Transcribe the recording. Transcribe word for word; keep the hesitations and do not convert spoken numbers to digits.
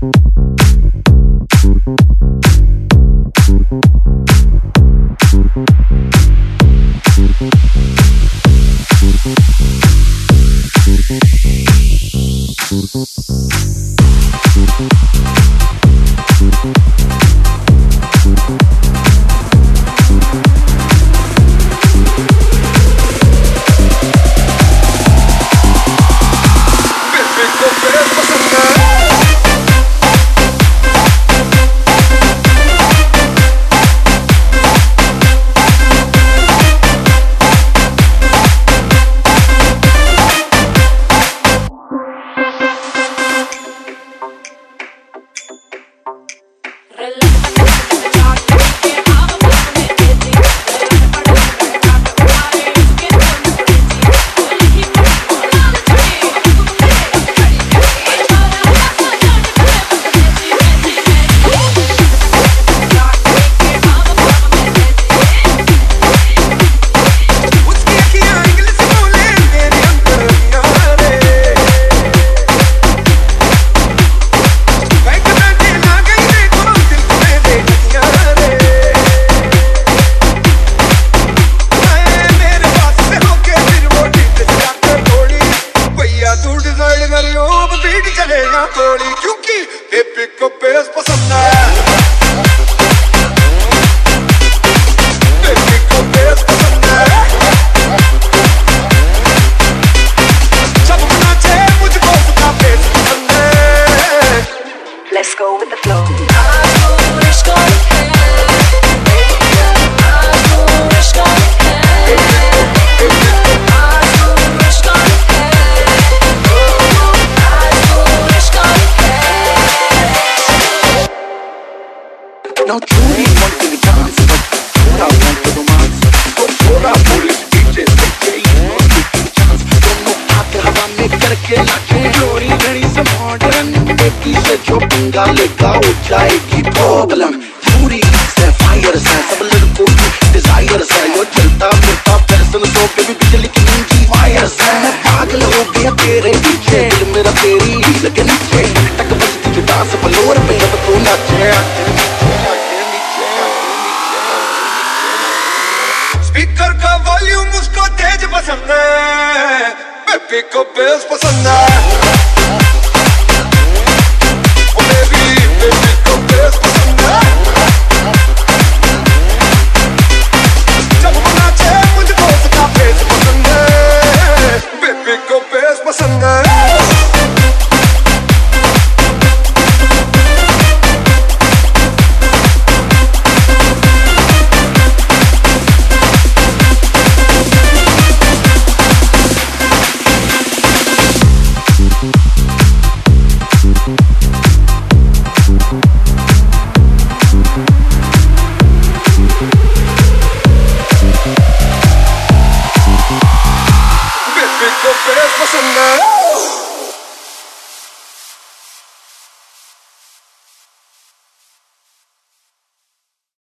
क्योंकि बेबी को बेस पसंद है। बेबी को बेस पसंद है। जब नाचे मुझको उसका बेस पसंद है। Let's go with the flow. Now Judy wants to dance, but Tora wants to romance. So Tora police D J D J no taking chance. दोनों हाथ हवा में करके नाचे जोड़ी घड़ी से मॉडर्न बेटी से जो पंगा लेगा हो जाएगी प्रॉब्लम। Judy से फायर से सब लड़कों की डिजायर से यो चलता फिरता फैशन सो बेबी बिजली की नींदी वायर से मैं पागल हो गया तेरे पीछे दिल मेरा तेरी लगे नीचे टक बजती जो डांस फ्लोर पे जब तू नाचे स्पीकर का वॉल्यूम उसको तेज पसंद है। बेबी को बेस पसंद है। ओ बेबी बेबी को बेस पसंद है। जब वो नाचे मुझको उसका बेस पसंद है। बेबी को बेस पसंद है। Beso, beso, beso,